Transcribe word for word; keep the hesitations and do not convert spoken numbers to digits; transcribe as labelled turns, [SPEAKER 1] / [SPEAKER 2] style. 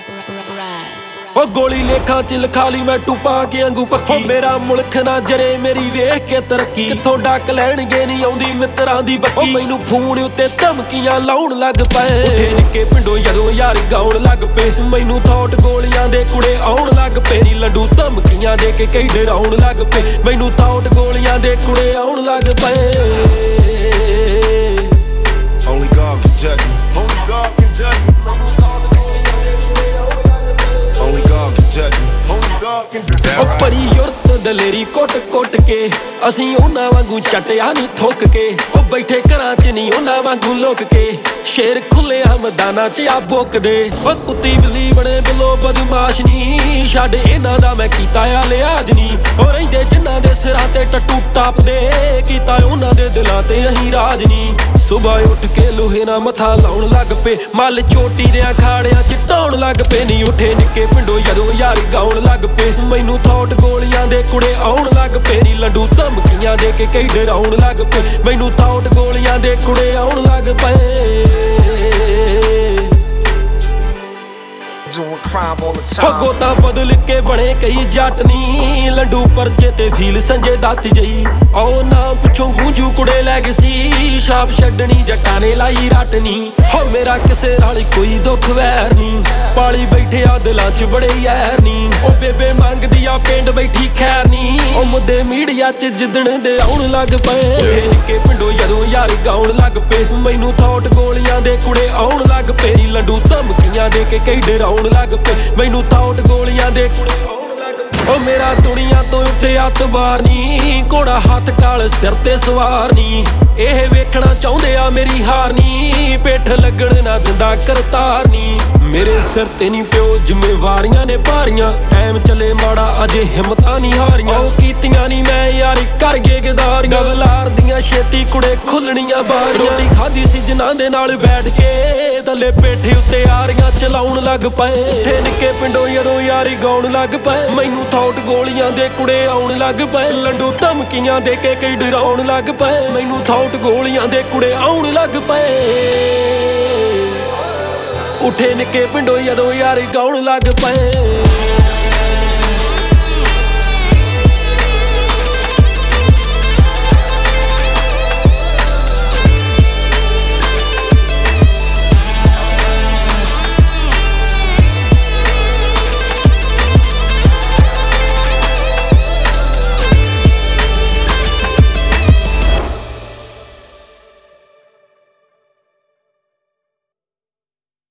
[SPEAKER 1] ओ गोली लेखा च लिखा ली मैं टूपा के अंगू पक्की मेरा मुल्क ना जरे मेरी वेख के तरक्की किथों डक लैणगे नहीं आउंदी मित्रां दी बक्की मैनू फोन उत्ते धमकियां लाउण लग पए उठे निक्के पिंडों जदों यार गाउण लग पे मैनू थॉट गोलियां दे कुड़े आउण लग पे नी लड्डू धमकियां दे के कई डराउण लग पे मैनू थॉट गोलियां दे कुड़े आउण लग पए
[SPEAKER 2] Only God can judge me. Only God can judge me. Only God can judge me. Only God can judge me.
[SPEAKER 1] ओ परी युरत दलेरी कोट कोट के असीं उन्हां वांगू चटिया नहीं थोक के ओ बैठे घरां च नहीं उन्हां वांगू लोक के शेर खुले मैदानां च आ बोकदे ओ कुत्ती बिल्ली बने बिलो बदमाश नी छड्ड इन्हां दा मैं कीता आ लिहाज नी ओ रहिंदे जिन्हां दे सिरां ते टट्टू टापदे कीता उन्हां दे दिलां ते अहीं राज नी सुबह उठ के लोहे ना मथा लाउण लग पे मल चोटी दे अखाड़ियां च ढाउण लग पे नी उठे निक्के पिंडों जदों यार गाउण लग पे मैनू थॉट गोलियां दे कुड़े आउण लग पे नी लड्डू धमकियां दे के कई डराउण लग पे मैनू थॉट गोलियां दे कुड़े आउण लग पे
[SPEAKER 2] Doing crime all the time.
[SPEAKER 1] गोता बदल के बने कई जट नी लड्डू परचे ते फील संजय दत्त जई ओ नाम पिछों गूंजू कुड़े लै गए सी छाप छड्डनी जट्टां ने लाई रटनी हो मेरा किसे नाल कोई दुख वैर नी पाली बैठे आ दिलां च बड़े यार नी ओ बेबे मंगदी आ पिंड बैठी खैर नी ओ मुद्दे मीडिया च जिद्दण दे आउण लग पए उठे निक्के पिंडों जदों यार गाउण लग पे मैनू थॉट गोलियां दे कुड़े आउण लग पे लड्डू धमकियां दे के कई डराउण लग पे मैनू थॉट गोलियां दे कुड़े आउण लग पे ओ मेरा दुनिया तो उत्ते हत्थ बार नी घोड़ा हत्थ काल सिर ते सवार नी ਇਹ ਵੇਖਣਾ ਚਾਹੁੰਦੇ ਆ ਮੇਰੀ ਹਾਰ ਨੀ ਪਿੱਠ ਲੱਗਣ ਨਾ ਦਿੰਦਾ ਕਰਤਾਰ ਨੀ ਮੇਰੇ ਸਿਰ ਤੇ ਨਹੀਂ ਪਿਓ ਜ਼ਿੰਮੇਵਾਰੀਆਂ ਨੇ ਭਾਰੀਆਂ ਟਾਈਮ ਚੱਲੇ ਮਾੜਾ ਅਜੇ ਹਿੰਮਤਾਂ ਨਹੀਂ ਹਾਰੀਆਂ ਉਹ ਕੀਤੀਆਂ ਨਹੀਂ ਮੈਂ ਯਾਰੀ ਕਰ ਗਏ ਗਦਾਰੀਆਂ ਗਵਲਾਰ ਦੀਆਂ ਛੇਤੀ ਕੁੜੇ ਖੁੱਲਣੀਆਂ ਬਾਰੀਆਂ ਰੋਟੀ ਖਾਦੀ ਸੀ ਜਿਨ੍ਹਾਂ ਦੇ ਨਾਲ ਬੈਠ ਕੇ ਥੱਲੇ ਪੇਠੇ ਉੱਤੇ ਆਰੀਆਂ ਚਲਾਉਣ ਲੱਗ ਪਏ ਉੱਠੇ ਨਿੱਕੇ ਪਿੰਡੋਂ ਜਦੋਂ ਯਾਰੀ ਗਾਉਣ ਲੱਗ ਪਏ ਮੈਨੂੰ ਥੌਟ ਗੋਲੀਆਂ ਦੇ ਕੁੜੇ ਆਉਣ ਲੱਗ ਪਏ ਲੰਡੂ ਧਮਕੀਆਂ ਦੇ ਕੇ ਕਈ ਡਰਾਉਣ ਲੱਗ ਪਏ ਮੈਨੂੰ ਥੌਟ ਗੋਲੀਆਂ ਦੇ ਕੁੜੇ ਆਉਣ ਲੱਗ ਪਏ ਉੱਠੇ ਨਿੱਕੇ ਪਿੰਡੋਂ ਜਦੋਂ ਯਾਰ ਗਾਉਣ ਲੱਗ ਪਏ